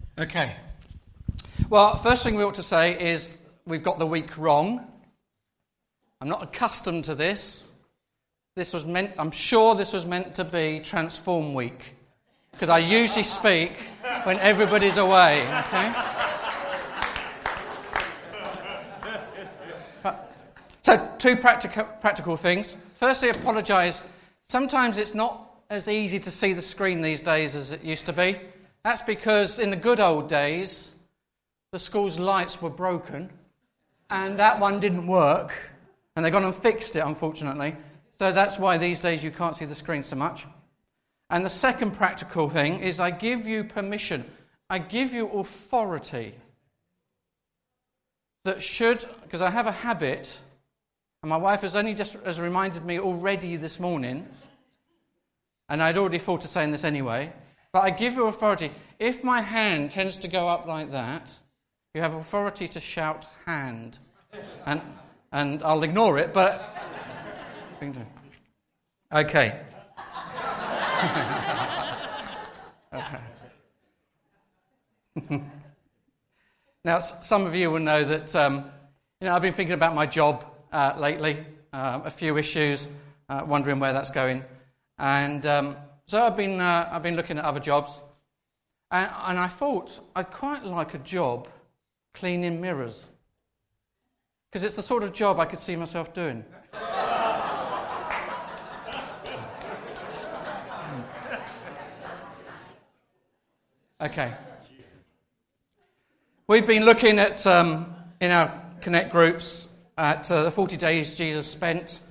Okay. Well, first thing we ought to say is we've got the week wrong. I'm not accustomed to this. I'm sure this was meant to be Transform Week, because I usually speak when everybody's away, okay? So, two practical things. Firstly, apologise. Sometimes it's not as easy to see the screen these days as it used to be. That's because in the good old days, the school's lights were broken, and that one didn't work, and they've gone and fixed it, unfortunately. So that's why these days you can't see the screen so much. And the second practical thing is I give you permission. I give you authority that should, because I have a habit, and my wife has reminded me already this morning, and I'd already thought of saying this anyway, but I give you authority. If my hand tends to go up like that, you have authority to shout hand. And I'll ignore it, but... Okay. Now, some of you will know that I've been thinking about my job lately, a few issues, wondering where that's going, and so I've been looking at other jobs, and I thought I'd quite like a job cleaning mirrors, because it's the sort of job I could see myself doing. Okay. We've been looking at, in our Connect groups, at the 40 days Jesus spent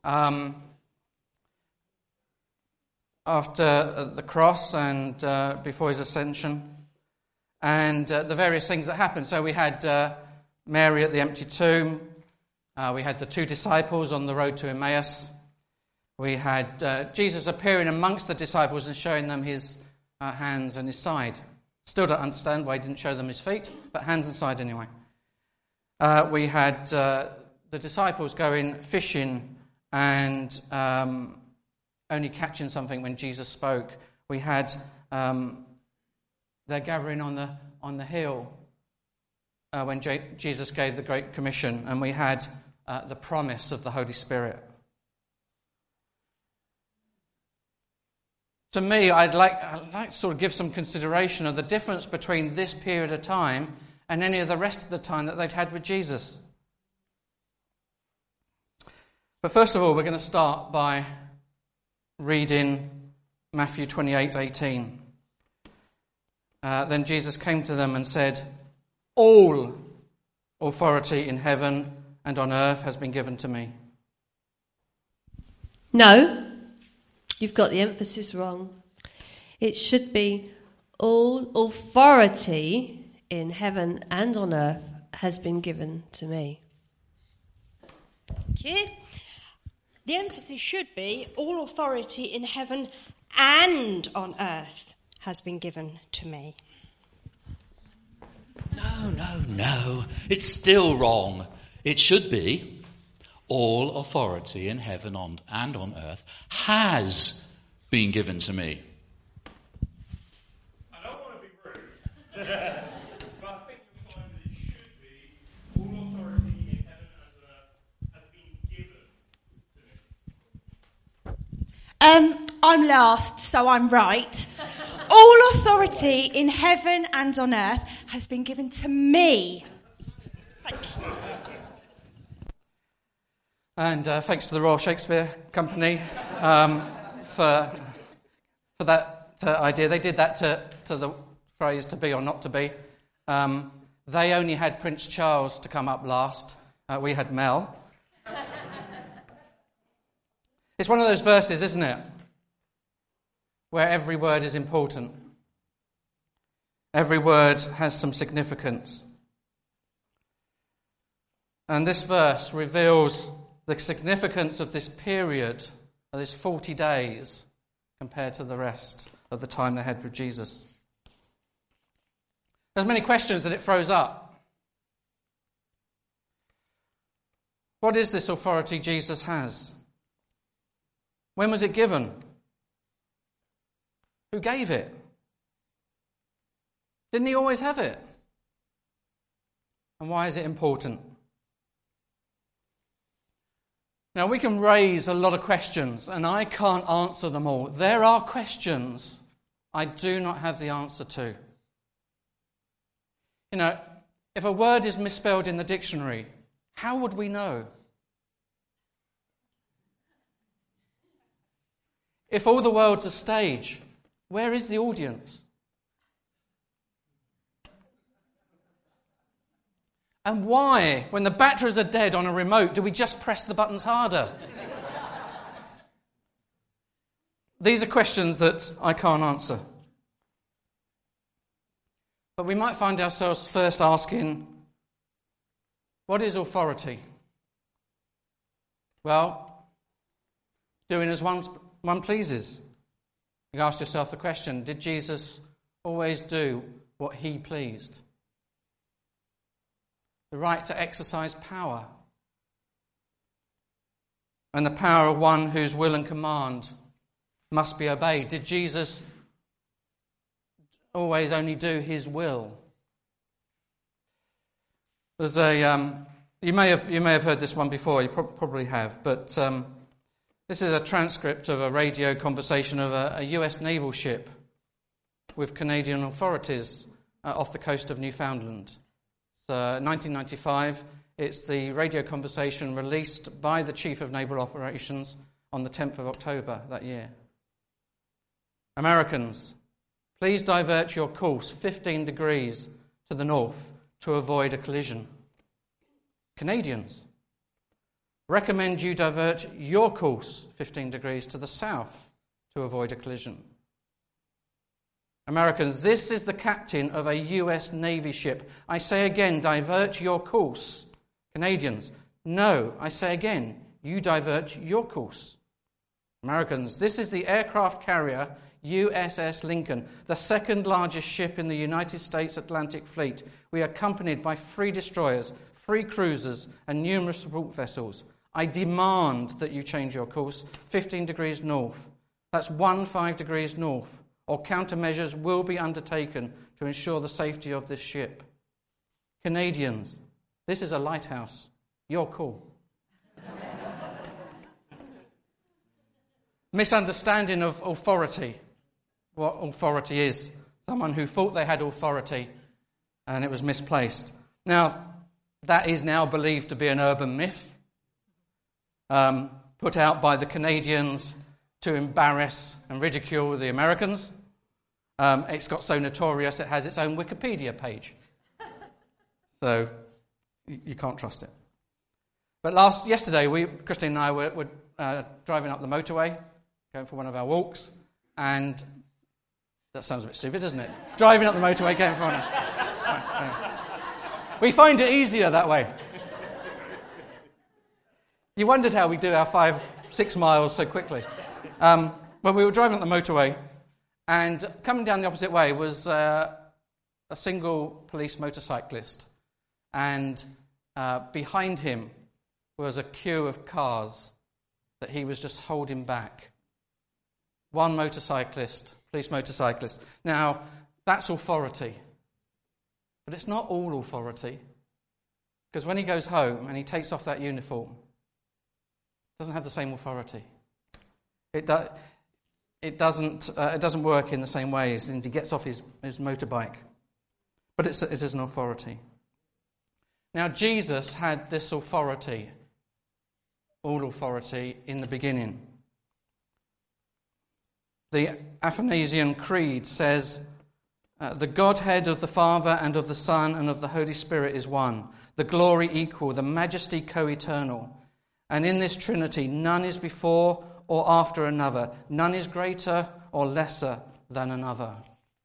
after the cross and before his ascension, and the various things that happened. So we had Mary at the empty tomb, we had the two disciples on the road to Emmaus, we had Jesus appearing amongst the disciples and showing them his hands and his side. Still don't understand why he didn't show them his feet, but hands and side anyway. We had the disciples going fishing and only catching something when Jesus spoke. We had their gathering on the hill when Jesus gave the Great Commission, and we had the promise of the Holy Spirit. To me, I'd like to sort of give some consideration of the difference between this period of time and any of the rest of the time that they'd had with Jesus. But first of all, we're going to start by reading Matthew 28:18. Then Jesus came to them and said, "All authority in heaven and on earth has been given to me." No. You've got the emphasis wrong. It should be all authority in heaven and on earth has been given to me. Thank you. The emphasis should be all authority in heaven and on earth has been given to me. No. It's still wrong. It should be all authority in heaven and on earth has been given to me. I don't want to be rude, but I think you'll find that it should be all authority in heaven and on earth has been given to me. I'm last, so I'm right. All authority in heaven and on earth has been given to me. Thank you. And thanks to the Royal Shakespeare Company for that idea. They did that to the phrase "to be or not to be." They only had Prince Charles to come up last. We had Mel. It's one of those verses, isn't it, where every word is important. Every word has some significance. And this verse reveals the significance of this period, of this 40 days, compared to the rest of the time they had with Jesus. There's many questions that it throws up. What is this authority Jesus has? When was it given? Who gave it? Didn't he always have it? And why is it important? Now, we can raise a lot of questions, and I can't answer them all. There are questions I do not have the answer to. You know, if a word is misspelled in the dictionary, how would we know? If all the world's a stage, where is the audience? And why, when the batteries are dead on a remote, do we just press the buttons harder? These are questions that I can't answer. But we might find ourselves first asking, what is authority? Well, doing as one pleases. You ask yourself the question, did Jesus always do what he pleased? The right to exercise power. And the power of one whose will and command must be obeyed. Did Jesus always only do his will? There's you may have heard this one before, you probably have, but this is a transcript of a radio conversation of a US naval ship with Canadian authorities off the coast of Newfoundland. 1995, it's the radio conversation released by the Chief of Naval Operations on the 10th of October that year. Americans, please divert your course 15 degrees to the north to avoid a collision. Canadians, recommend you divert your course 15 degrees to the south to avoid a collision. Americans, this is the captain of a US Navy ship. I say again, divert your course. Canadians, no, I say again, you divert your course. Americans, this is the aircraft carrier USS Lincoln, the second largest ship in the United States Atlantic Fleet. We are accompanied by 3 destroyers, 3 cruisers, and numerous support vessels. I demand that you change your course 15 degrees north. That's 15 degrees north. Or countermeasures will be undertaken to ensure the safety of this ship. Canadians, this is a lighthouse. Your call. Misunderstanding of authority. What authority is. Someone who thought they had authority and it was misplaced. Now, that is now believed to be an urban myth put out by the Canadians to embarrass and ridicule the Americans. It's got so notorious it has its own Wikipedia page. So you can't trust it. But yesterday, Christine and I were driving up the motorway, going for one of our walks, and that sounds a bit stupid, doesn't it? Driving up the motorway, going for one. We find it easier that way. You wondered how we do our 5-6 miles so quickly. Well, we were driving up the motorway, and coming down the opposite way was a single police motorcyclist, and behind him was a queue of cars that he was just holding back. One motorcyclist, police motorcyclist. Now, that's authority. But it's not all authority, because when he goes home and he takes off that uniform, it doesn't have the same authority. It doesn't work in the same way as he gets off his motorbike. But it is an authority. Now, Jesus had this authority, all authority, in the beginning. The Athanasian Creed says, the Godhead of the Father and of the Son and of the Holy Spirit is one, the glory equal, the majesty co-eternal. And in this Trinity, none is before or after another. None is greater or lesser than another.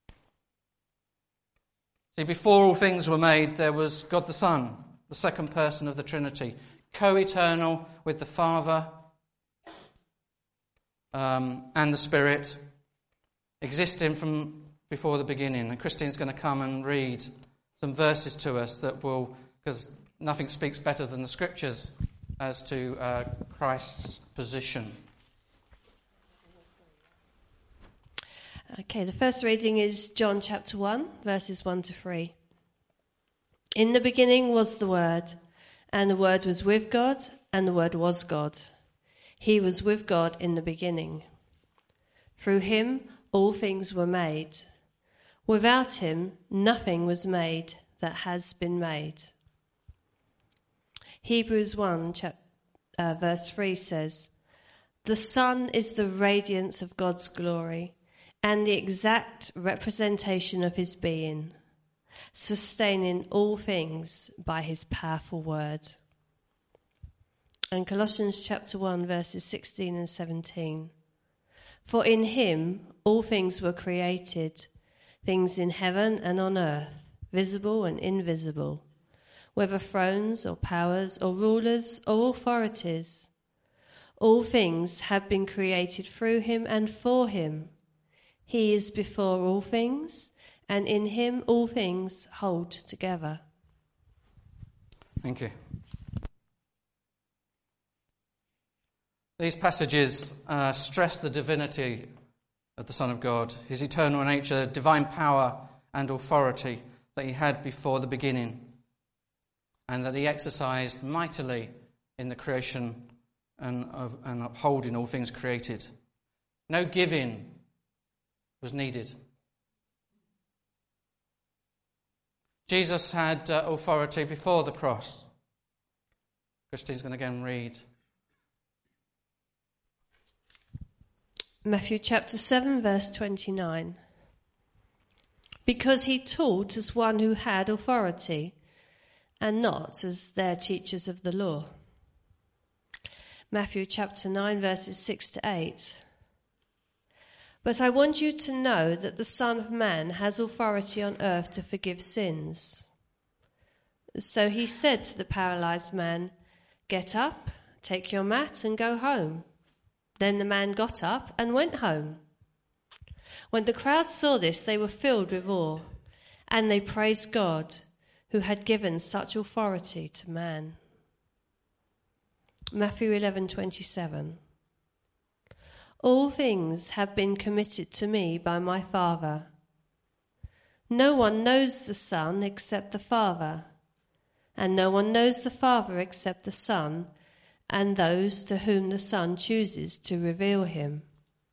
See, before all things were made, there was God the Son, the second person of the Trinity, co-eternal with the Father and the Spirit, existing from before the beginning. And Christine's going to come and read some verses to us that will, because nothing speaks better than the Scriptures as to Christ's position. Okay, the first reading is John chapter 1, verses 1 to 3. In the beginning was the Word, and the Word was with God, and the Word was God. He was with God in the beginning. Through him all things were made. Without him nothing was made that has been made. Hebrews 1, verse 3 says, "The Son is the radiance of God's glory and the exact representation of his being, sustaining all things by his powerful word." And Colossians chapter 1, verses 16 and 17. "For in him all things were created, things in heaven and on earth, visible and invisible, whether thrones or powers or rulers or authorities. All things have been created through him and for him. He is before all things, and in him all things hold together." Thank you. These passages stress the divinity of the Son of God, his eternal nature, divine power and authority that he had before the beginning, and that he exercised mightily in the creation and upholding all things created. No giving was needed. Jesus had authority before the cross. Christine's going to again read. Matthew chapter 7, verse 29. "Because he taught as one who had authority, and not as their teachers of the law." Matthew chapter 9, verses 6 to 8. "But I want you to know that the Son of Man has authority on earth to forgive sins." So he said to the paralyzed man, "Get up, take your mat and go home." Then the man got up and went home. When the crowd saw this, they were filled with awe, and they praised God, who had given such authority to man. Matthew 11:27. "All things have been committed to me by my Father. No one knows the Son except the Father, and no one knows the Father except the Son, and those to whom the Son chooses to reveal him."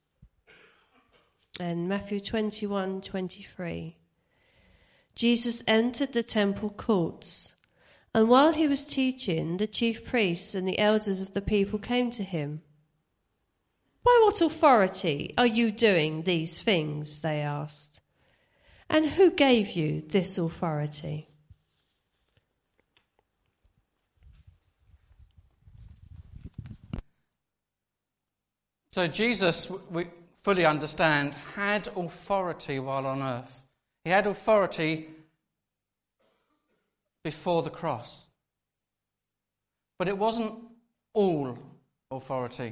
And Matthew 21:23. "Jesus entered the temple courts, and while he was teaching, the chief priests and the elders of the people came to him. 'By what authority are you doing these things?' they asked. 'And who gave you this authority?' So Jesus, we fully understand, had authority while on earth. He had authority before the cross. But it wasn't all authority.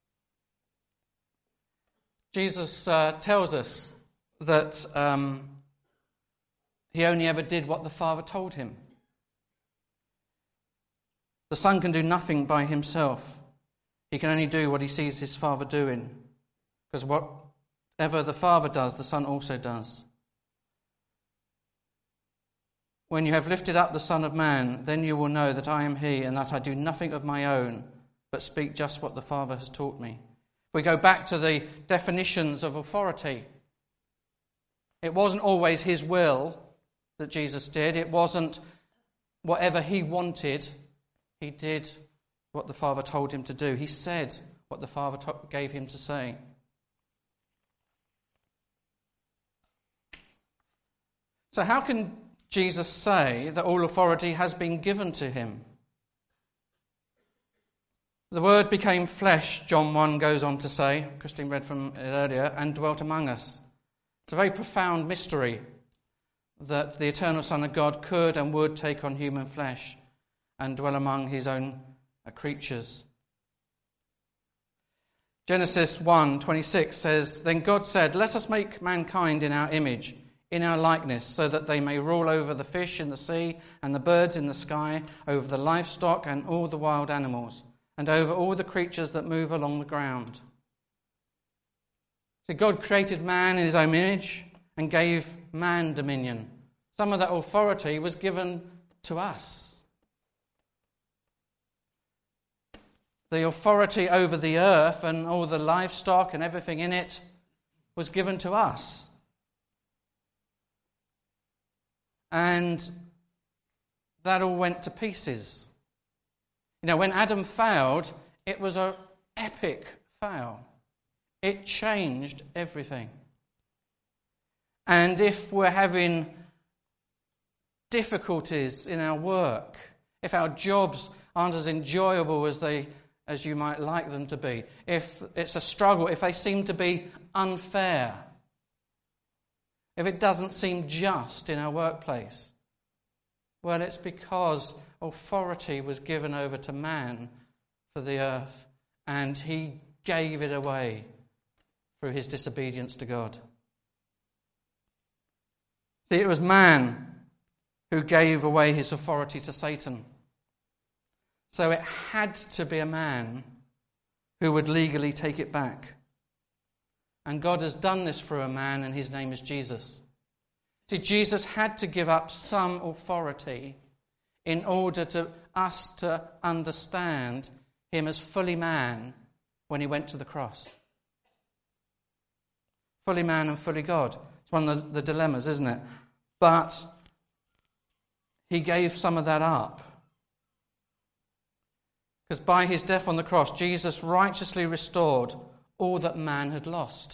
Jesus tells us that he only ever did what the Father told him. The Son can do nothing by himself. He can only do what he sees his Father doing, because whatever the Father does, the Son also does. When you have lifted up the Son of Man, then you will know that I am he, and that I do nothing of my own, but speak just what the Father has taught me. If we go back to the definitions of authority, it wasn't always his will that Jesus did. It wasn't whatever he wanted. He did what the Father told him to do. He said what the Father gave him to say. So how can Jesus say that all authority has been given to him? The Word became flesh, John 1 goes on to say, Christine read from it earlier, and dwelt among us. It's a very profound mystery that the eternal Son of God could and would take on human flesh and dwell among his own creatures. Genesis 1:26 says, "Then God said, 'Let us make mankind in our image, in our likeness, so that they may rule over the fish in the sea and the birds in the sky, over the livestock and all the wild animals, and over all the creatures that move along the ground.'" So God created man in his own image and gave man dominion. Some of that authority was given to us. The authority over the earth and all the livestock and everything in it was given to us. And that all went to pieces. You know, when Adam failed, it was an epic fail. It changed everything. And if we're having difficulties in our work, if our jobs aren't as enjoyable as you might like them to be, if it's a struggle, if they seem to be unfair, if it doesn't seem just in our workplace, well, it's because authority was given over to man for the earth, and he gave it away through his disobedience to God. See, it was man who gave away his authority to Satan. So it had to be a man who would legally take it back. And God has done this through a man, and his name is Jesus. See, Jesus had to give up some authority in order to us to understand him as fully man when he went to the cross. Fully man and fully God. It's one of the dilemmas, isn't it? But he gave some of that up. Because by his death on the cross, Jesus righteously restored all that man had lost.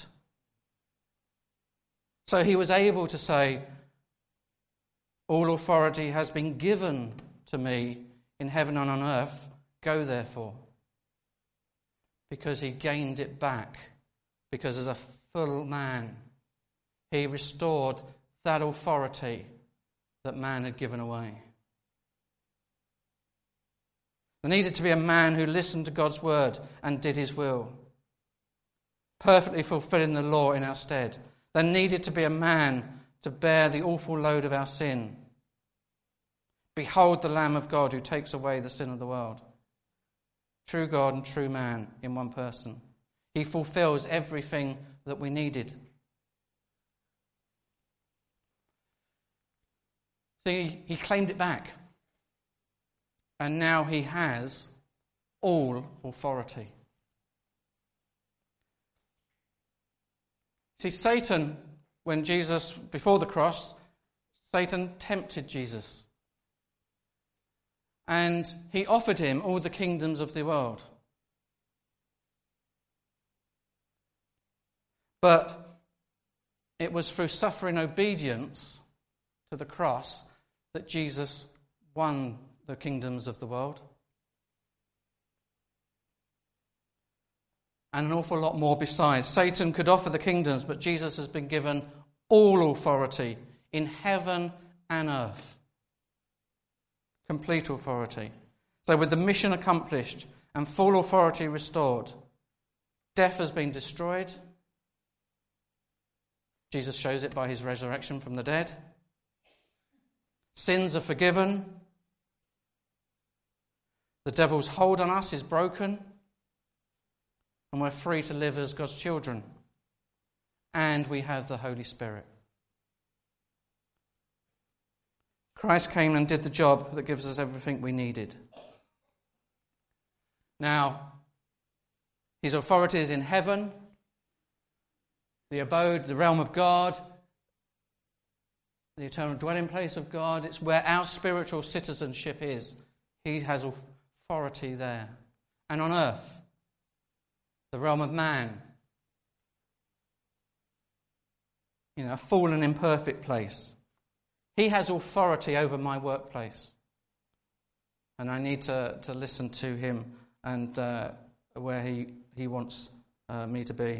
So he was able to say, all authority has been given to me in heaven and on earth. Go therefore. Because he gained it back. Because as a full man, he restored that authority that man had given away. There needed to be a man who listened to God's word and did his will, perfectly fulfilling the law in our stead. There needed to be a man to bear the awful load of our sin. Behold the Lamb of God who takes away the sin of the world. True God and true man in one person. He fulfills everything that we needed. See, he claimed it back. And now he has all authority. See, Satan, when Jesus, before the cross, Satan tempted Jesus. And he offered him all the kingdoms of the world. But it was through suffering obedience to the cross that Jesus won the kingdoms of the world. And an awful lot more besides. Satan could offer the kingdoms, but Jesus has been given all authority in heaven and earth. Complete authority. So with the mission accomplished and full authority restored, death has been destroyed. Jesus shows it by his resurrection from the dead. Sins are forgiven. The devil's hold on us is broken. And we're free to live as God's children. And we have the Holy Spirit. Christ came and did the job that gives us everything we needed. Now, his authority is in heaven, the abode, the realm of God, the eternal dwelling place of God. It's where our spiritual citizenship is. He has authority there. And on earth, the realm of man, a fallen, imperfect place. He has authority over my workplace. And I need to listen to him and where he wants me to be.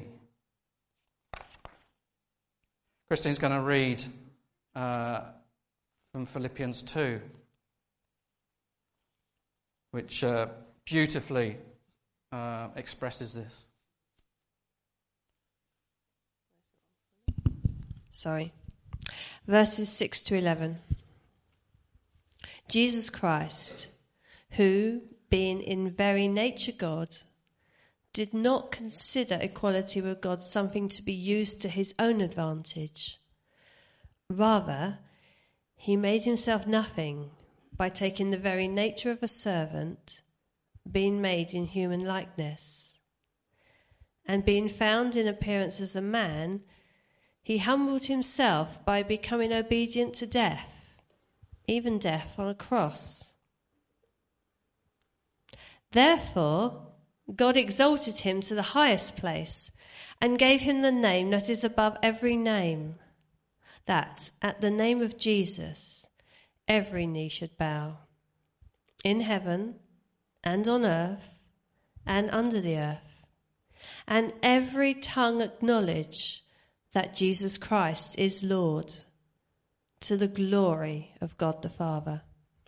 Christine's going to read from Philippians 2, which beautifully expresses this. Verses 6 to 11. Jesus Christ, who, being in very nature God, did not consider equality with God something to be used to his own advantage. Rather, he made himself nothing by taking the very nature of a servant, being made in human likeness. And being found in appearance as a man, he humbled himself by becoming obedient to death, even death on a cross. Therefore, God exalted him to the highest place and gave him the name that is above every name, that at the name of Jesus every knee should bow, in heaven and on earth and under the earth, and every tongue acknowledge that Jesus Christ is Lord, to the glory of God the Father.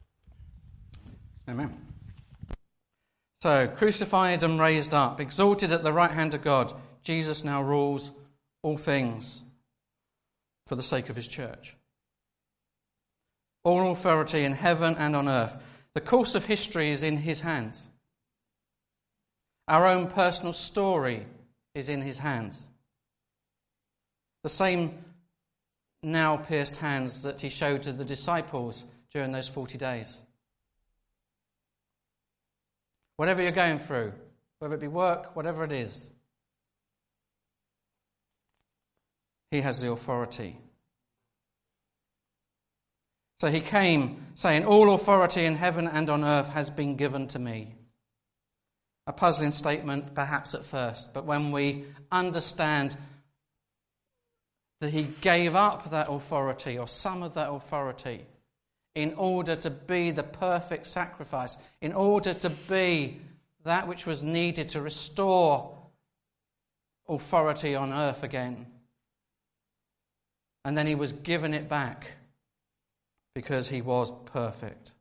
Amen. So, crucified and raised up, exalted at the right hand of God, Jesus now rules all things for the sake of his church. All authority in heaven and on earth. The course of history is in his hands. Our own personal story is in his hands. The same now pierced hands that he showed to the disciples during those 40 days. Whatever you're going through, whether it be work, whatever it is, he has the authority. So he came saying, all authority in heaven and on earth has been given to me. A puzzling statement perhaps at first, but when we understand that he gave up that authority or some of that authority in order to be the perfect sacrifice, in order to be that which was needed to restore authority on earth again. And then he was given it back because he was perfect.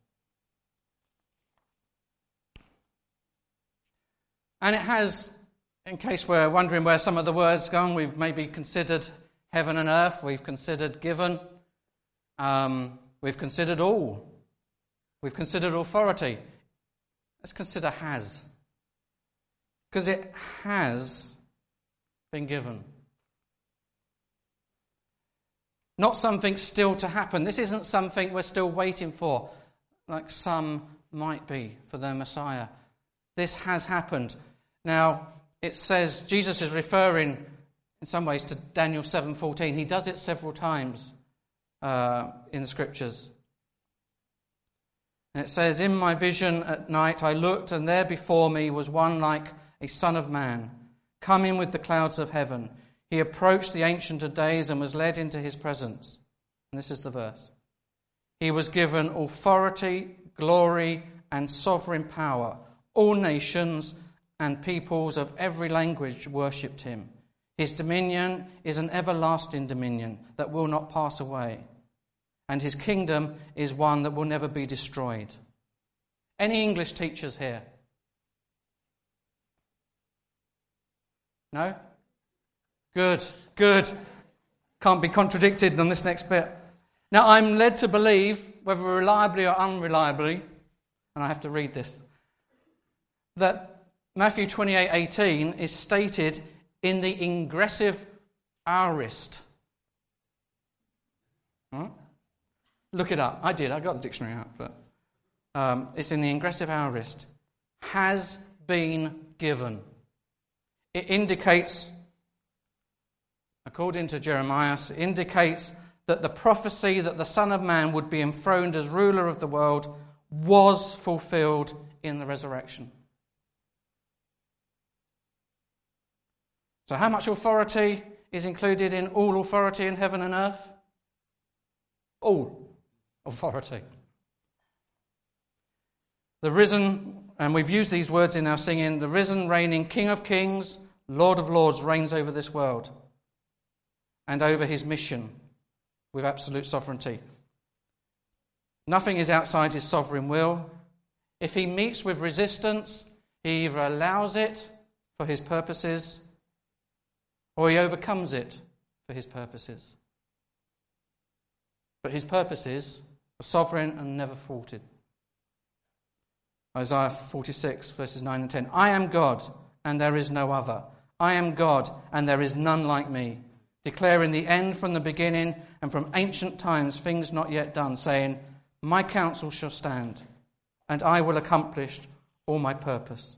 And it has, in case we're wondering where some of the words gone, we've maybe considered heaven and earth, we've considered given, we've considered all, we've considered authority. Let's consider has, because it has been given. Not something still to happen. This isn't something we're still waiting for, like some might be for their Messiah. This has happened. Now, it says, Jesus is referring in some ways to Daniel 7:14. He does it several times in the scriptures. And it says, in my vision at night I looked, and there before me was one like a son of man, coming with the clouds of heaven. He approached the Ancient of Days and was led into his presence. And this is the verse. He was given authority, glory, and sovereign power. All nations and peoples of every language worshipped him. His dominion is an everlasting dominion that will not pass away. And his kingdom is one that will never be destroyed. Any English teachers here? No? Good. Can't be contradicted on this next bit. Now, I'm led to believe, whether reliably or unreliably, and I have to read this, that Matthew 28:18 is stated in the ingressive aorist. Huh? Look it up. I did. I got the dictionary out, but it's in the ingressive aorist. Has been given. It indicates, according to Jeremiah, it indicates that the prophecy that the Son of Man would be enthroned as ruler of the world was fulfilled in the resurrection. So how much authority is included in all authority in heaven and earth? All authority. The risen, and we've used these words in our singing, the risen, reigning King of Kings, Lord of Lords reigns over this world and over his mission with absolute sovereignty. Nothing is outside his sovereign will. If he meets with resistance, he either allows it for his purposes or he overcomes it for his purposes. But his purposes are sovereign and never thwarted. Isaiah 46, verses 9 and 10. I am God, and there is no other. I am God, and there is none like me, declaring the end from the beginning, and from ancient times things not yet done, saying, my counsel shall stand, and I will accomplish all my purpose.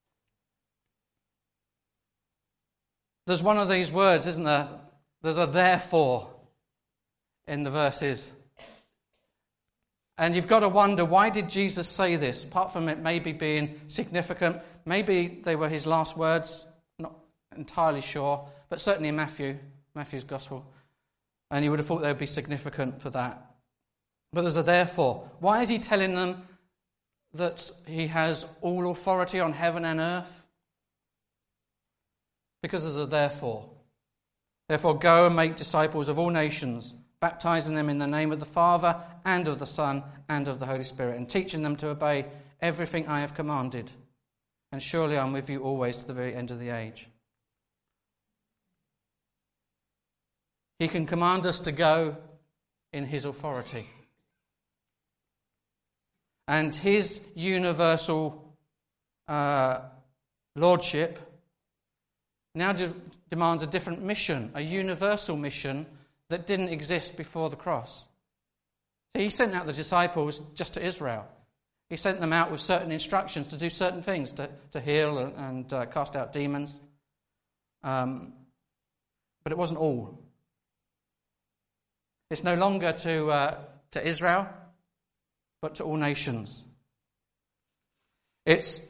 There's one of these words, isn't there? There's a therefore in the verses. And you've got to wonder, why did Jesus say this? Apart from it maybe being significant, maybe they were his last words, not entirely sure, but certainly in Matthew's Gospel. And you would have thought they would be significant for that. But there's a therefore. Why is he telling them that he has all authority on heaven and earth? Because there's a therefore. Therefore, go and make disciples of all nations, baptizing them in the name of the Father and of the Son and of the Holy Spirit, and teaching them to obey everything I have commanded. And surely I'm with you always to the very end of the age. He can command us to go in his authority. And his universal lordship now demands a different mission, a universal mission that didn't exist before the cross. So he sent out the disciples just to Israel. He sent them out with certain instructions to do certain things, to heal and cast out demons. But it wasn't all. It's no longer to Israel, but to all nations. It's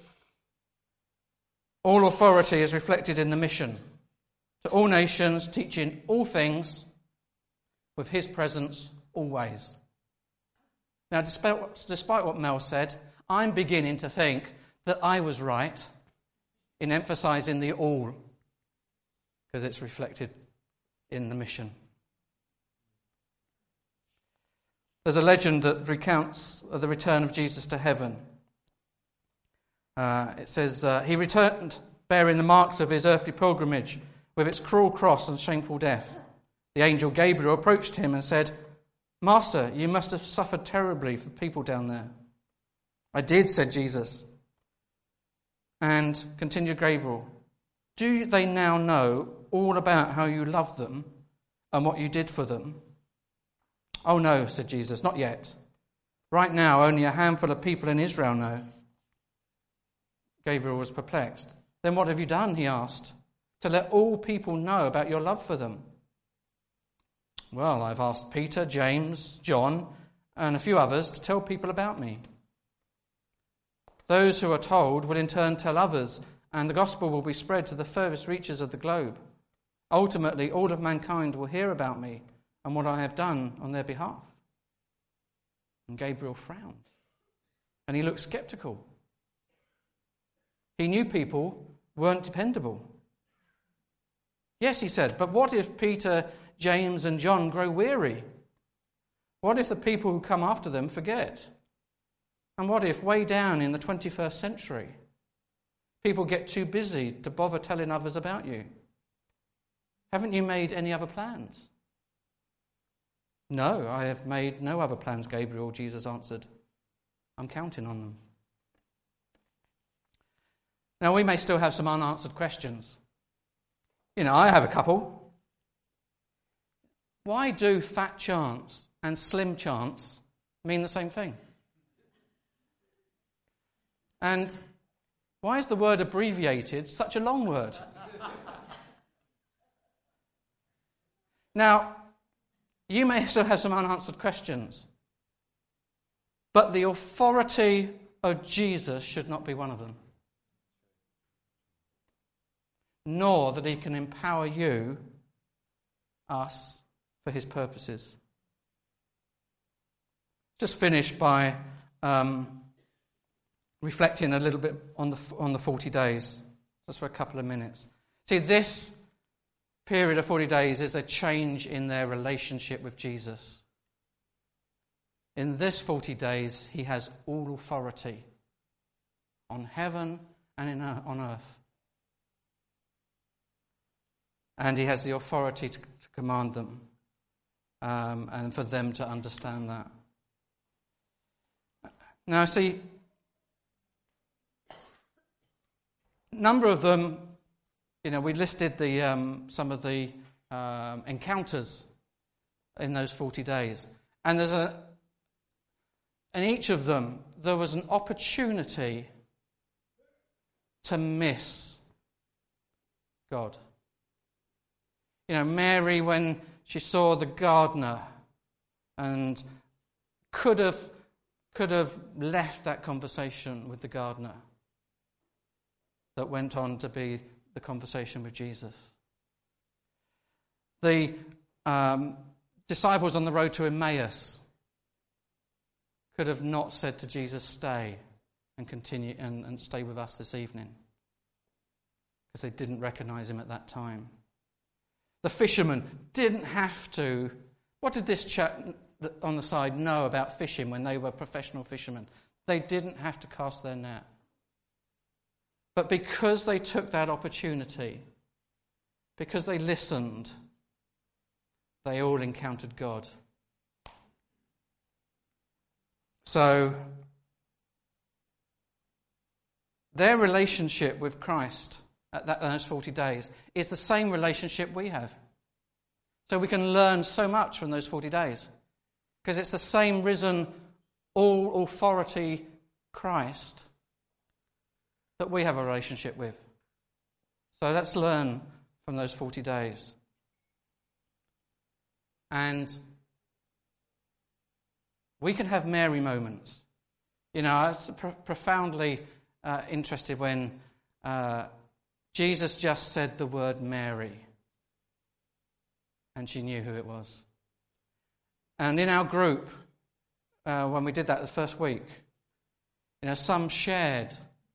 all authority is reflected in the mission. To all nations, teaching all things with his presence always. Now, despite what Mel said, I'm beginning to think that I was right in emphasising the all, because it's reflected in the mission. There's a legend that recounts the return of Jesus to heaven. It says, he returned bearing the marks of his earthly pilgrimage with its cruel cross and shameful death. The angel Gabriel approached him and said, Master, you must have suffered terribly for people down there. I did, said Jesus. And continued Gabriel, do they now know all about how you loved them and what you did for them? Oh no, said Jesus, not yet. Right now, only a handful of people in Israel know. Gabriel was perplexed. Then what have you done, he asked, to let all people know about your love for them? Well, I've asked Peter, James, John, and a few others to tell people about me. Those who are told will in turn tell others, and the gospel will be spread to the furthest reaches of the globe. Ultimately, all of mankind will hear about me and what I have done on their behalf. And Gabriel frowned, and he looked skeptical. He knew people weren't dependable. Yes, he said, but what if Peter, James, and John grow weary? What if the people who come after them forget? And what if, way down in the 21st century, people get too busy to bother telling others about you? Haven't you made any other plans? No, I have made no other plans, Gabriel, Jesus answered. I'm counting on them. Now, we may still have some unanswered questions. I have a couple. Why do fat chance and slim chance mean the same thing? And why is the word abbreviated such a long word? Now, you may still have some unanswered questions, but the authority of Jesus should not be one of them. Nor that he can empower you, us, for his purposes. Just finish by reflecting a little bit on the 40 days, just for a couple of minutes. See, this period of 40 days is a change in their relationship with Jesus. In this 40 days, he has all authority on heaven and on earth. And he has the authority to command them and for them to understand that. Now, see, number of them, we listed some of the encounters in those 40 days. And in each of them, there was an opportunity to miss God. Mary, when she saw the gardener, and could have left that conversation with the gardener that went on to be the conversation with Jesus. The disciples on the road to Emmaus could have not said to Jesus, "Stay and continue and stay with us this evening," because they didn't recognize him at that time. The fishermen didn't have to. What did this chap on the side know about fishing when they were professional fishermen? They didn't have to cast their net. But because they took that opportunity, because they listened, they all encountered God. So, their relationship with Christ at those 40 days is the same relationship we have. So we can learn so much from those 40 days. Because it's the same risen, all authority Christ that we have a relationship with. So let's learn from those 40 days. And we can have Mary moments. I was profoundly interested when Jesus just said the word Mary, and she knew who it was. And in our group, when we did that the first week, some shared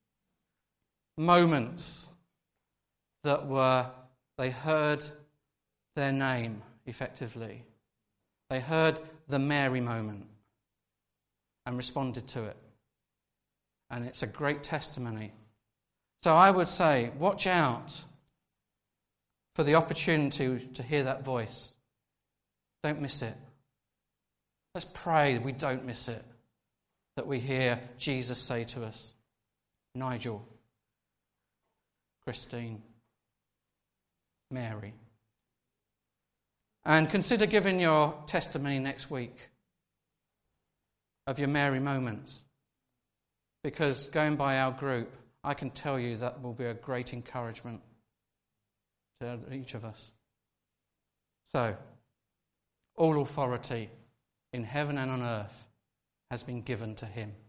moments that they heard their name effectively. They heard the Mary moment and responded to it. And it's a great testimony. So I would say, watch out for the opportunity to hear that voice. Don't miss it. Let's pray we don't miss it, that we hear Jesus say to us, Nigel, Christine, Mary. And consider giving your testimony next week of your Mary moments. Because going by our group, I can tell you that will be a great encouragement to each of us. So, all authority in heaven and on earth has been given to him.